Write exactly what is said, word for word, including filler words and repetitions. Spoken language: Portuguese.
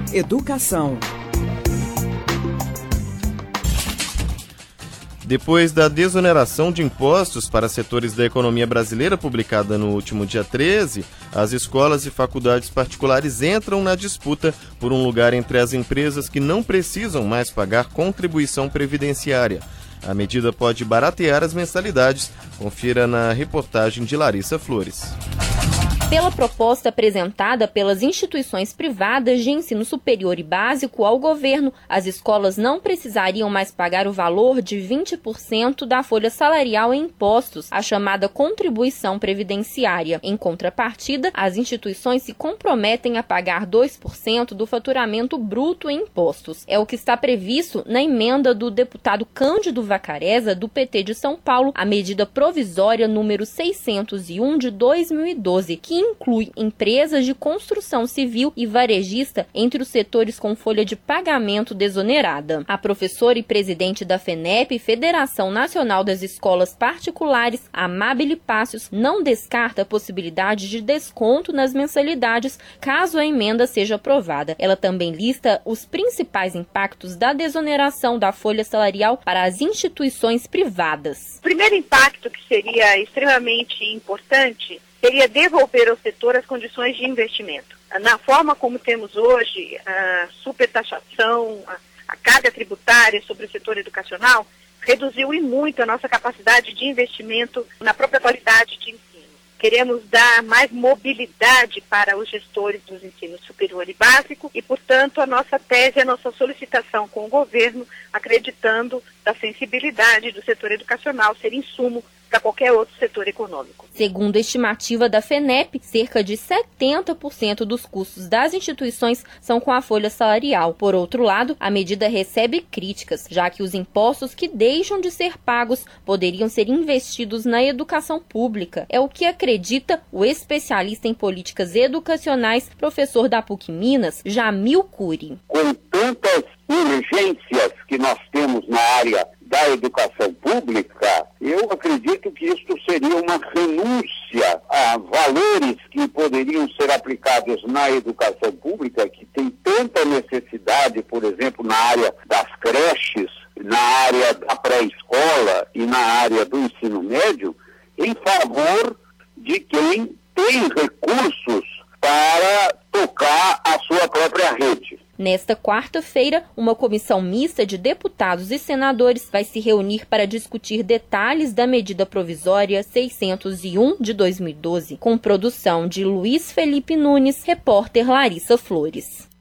Educação. Depois da desoneração de impostos para setores da economia brasileira publicada no último dia treze, as escolas e faculdades particulares entram na disputa por um lugar entre as empresas que não precisam mais pagar contribuição previdenciária. A medida pode baratear as mensalidades. Confira na reportagem de Larissa Flores. Pela proposta apresentada pelas instituições privadas de ensino superior e básico ao governo, as escolas não precisariam mais pagar o valor de vinte por cento da folha salarial em impostos, a chamada contribuição previdenciária. Em contrapartida, as instituições se comprometem a pagar dois por cento do faturamento bruto em impostos. É o que está previsto na emenda do deputado Cândido Vacarezza, do P T de São Paulo, a medida provisória número seiscentos e um de dois mil e doze, que inclui empresas de construção civil e varejista entre os setores com folha de pagamento desonerada. A professora e presidente da FENEP, Federação Nacional das Escolas Particulares, Amábile Pácios, não descarta a possibilidade de desconto nas mensalidades caso a emenda seja aprovada. Ela também lista os principais impactos da desoneração da folha salarial para as instituições privadas. O primeiro impacto, que seria extremamente importante, seria devolver ao setor as condições de investimento. Na forma como temos hoje a supertaxação, a, a carga tributária sobre o setor educacional, reduziu e muito a nossa capacidade de investimento na própria qualidade de ensino. Queremos dar mais mobilidade para os gestores dos ensinos superior e básico e, portanto, a nossa tese, a nossa solicitação com o governo, acreditando da sensibilidade do setor educacional ser insumo para qualquer outro setor econômico. Segundo a estimativa da FENEP, cerca de setenta por cento dos custos das instituições são com a folha salarial. Por outro lado, a medida recebe críticas, já que os impostos que deixam de ser pagos poderiam ser investidos na educação pública. É o que acredita o especialista em políticas educacionais, professor da PUC Minas, Jamil Cury. Com tantas urgências que nós temos na área da educação pública, eu acredito que isto seria uma renúncia a valores que poderiam ser aplicados na educação pública, que tem tanta necessidade, por exemplo, na área das creches, na área da pré-escola e na área do ensino médio, em favor de quem tem recursos para tocar a sua própria rede. Nesta quarta-feira, uma comissão mista de deputados e senadores vai se reunir para discutir detalhes da medida provisória seiscentos e um de dois mil e doze, com produção de Luiz Felipe Nunes, repórter Larissa Flores.